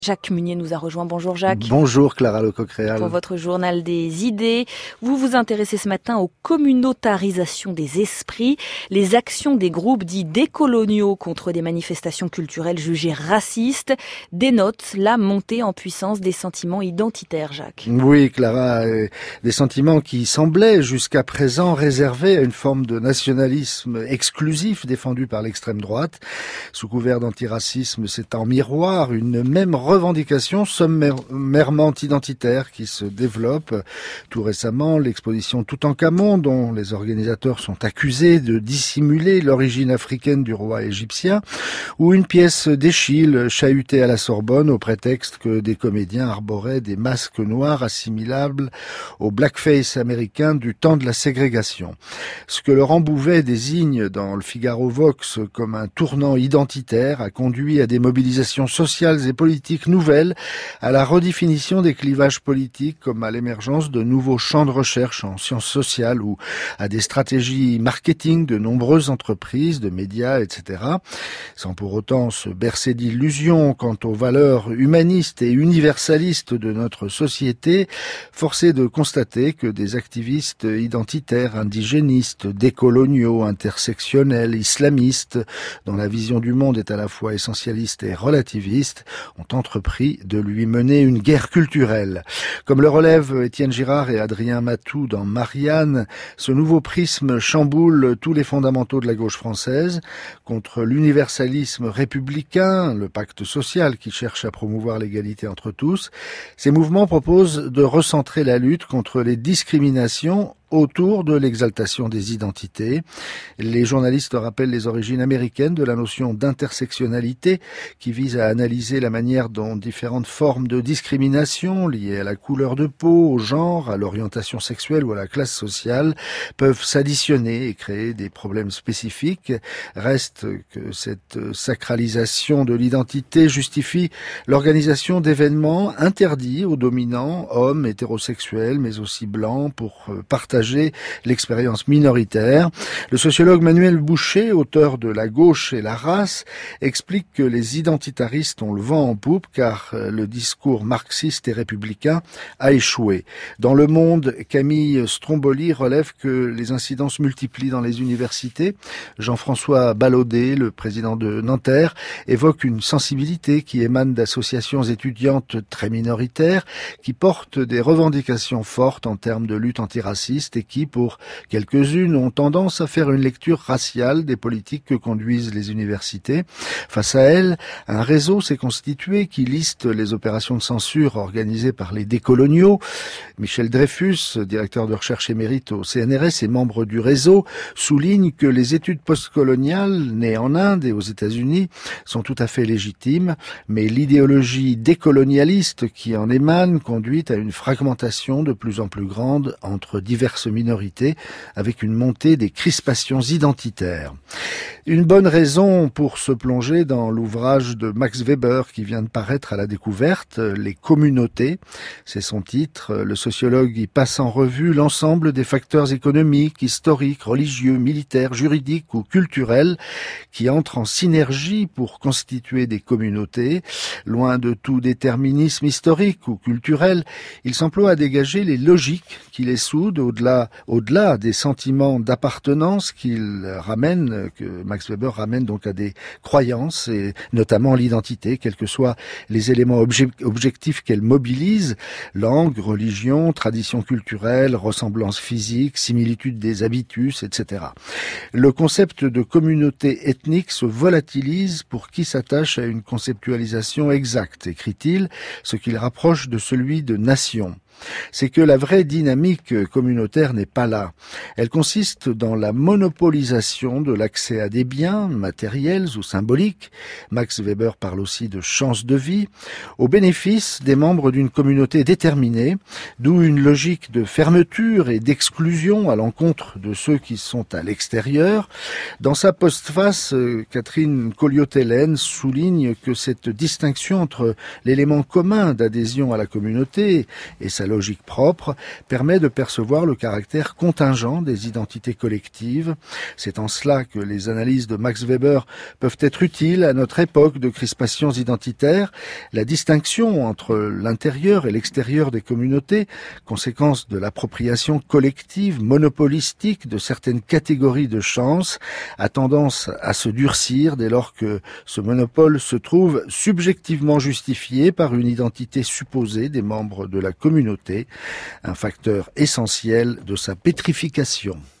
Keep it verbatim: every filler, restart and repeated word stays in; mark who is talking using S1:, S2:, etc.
S1: Jacques Munier nous a rejoint. Bonjour Jacques.
S2: Bonjour Clara Lecoq-Réal.
S1: Pour votre journal des idées, vous vous intéressez ce matin aux communautarisation des esprits, les actions des groupes dits décoloniaux contre des manifestations culturelles jugées racistes dénotent la montée en puissance des sentiments identitaires, Jacques.
S2: Oui Clara, des sentiments qui semblaient jusqu'à présent réservés à une forme de nationalisme exclusif défendu par l'extrême droite. Sous couvert d'antiracisme, c'est en miroir une même revendication sommairement identitaire qui se développe. Tout récemment, l'exposition Toutankhamon, dont les organisateurs sont accusés de dissimuler l'origine africaine du roi égyptien, ou une pièce d'Eschyle chahutée à la Sorbonne au prétexte que des comédiens arboraient des masques noirs assimilables au blackface américain du temps de la ségrégation. Ce que Laurent Bouvet désigne dans le Figaro Vox comme un tournant identitaire a conduit à des mobilisations sociales et politiques nouvelles, à la redéfinition des clivages politiques comme à l'émergence de nouveaux champs de recherche en sciences sociales ou à des stratégies marketing de nombreuses entreprises, de médias, et cetera. Sans pour autant se bercer d'illusions quant aux valeurs humanistes et universalistes de notre société, force est de constater que des activistes identitaires, indigénistes, décoloniaux, intersectionnels, islamistes, dont la vision du monde est à la fois essentialiste et relativiste, ont entrepris de lui mener une guerre culturelle. Comme le relèvent Étienne Girard et Adrien Matou dans Marianne, ce nouveau prisme chamboule tous les fondamentaux de la gauche française contre l'universalisme républicain, le pacte social qui cherche à promouvoir l'égalité entre tous. Ces mouvements proposent de recentrer la lutte contre les discriminations autour de l'exaltation des identités. Les journalistes rappellent les origines américaines de la notion d'intersectionnalité qui vise à analyser la manière dont différentes formes de discrimination liées à la couleur de peau, au genre, à l'orientation sexuelle ou à la classe sociale peuvent s'additionner et créer des problèmes spécifiques. Reste que cette sacralisation de l'identité justifie l'organisation d'événements interdits aux dominants, hommes, hétérosexuels, mais aussi blancs, pour partager l'expérience minoritaire. Le sociologue Manuel Boucher, auteur de La gauche et la race, explique que les identitaristes ont le vent en poupe car le discours marxiste et républicain a échoué. Dans Le Monde, Camille Stromboli relève que les incidents se multiplient dans les universités. Jean-François Ballaudet, le président de Nanterre, évoque une sensibilité qui émane d'associations étudiantes très minoritaires qui portent des revendications fortes en termes de lutte antiraciste et qui, pour quelques-unes, ont tendance à faire une lecture raciale des politiques que conduisent les universités. Face à elles, un réseau s'est constitué qui liste les opérations de censure organisées par les décoloniaux. Michel Dreyfus, directeur de recherche émérite au C N R S et membre du réseau, souligne que les études postcoloniales nées en Inde et aux États-Unis sont tout à fait légitimes, mais l'idéologie décolonialiste qui en émane conduit à une fragmentation de plus en plus grande entre diverses minorités, avec une montée des crispations identitaires. Une bonne raison pour se plonger dans l'ouvrage de Max Weber qui vient de paraître à La Découverte, Les communautés. C'est son titre. Le sociologue y passe en revue l'ensemble des facteurs économiques, historiques, religieux, militaires, juridiques ou culturels qui entrent en synergie pour constituer des communautés. Loin de tout déterminisme historique ou culturel, il s'emploie à dégager les logiques qui les soudent au-delà, au-delà des sentiments d'appartenance qu'il ramène, que Max Weber ramène donc à des croyances et notamment l'identité, quels que soient les éléments obje- objectifs qu'elle mobilise, langue, religion, tradition culturelle, ressemblance physique, similitude des habitus, et cetera. Le concept de communauté ethnique se volatilise pour qui s'attache à une conceptualisation exacte, écrit-il, ce qu'il rapproche de celui de nation. C'est que la vraie dynamique communautaire n'est pas là. Elle consiste dans la monopolisation de l'accès à des biens matériels ou symboliques. Max Weber parle aussi de chance de vie, au bénéfice des membres d'une communauté déterminée, d'où une logique de fermeture et d'exclusion à l'encontre de ceux qui sont à l'extérieur. Dans sa postface, Catherine Colliot-Hélène souligne que cette distinction entre l'élément commun d'adhésion à la communauté et sa sa logique propre, permet de percevoir le caractère contingent des identités collectives. C'est en cela que les analyses de Max Weber peuvent être utiles à notre époque de crispations identitaires. La distinction entre l'intérieur et l'extérieur des communautés, conséquence de l'appropriation collective, monopolistique de certaines catégories de chances, a tendance à se durcir dès lors que ce monopole se trouve subjectivement justifié par une identité supposée des membres de la communauté, un facteur essentiel de sa pétrification.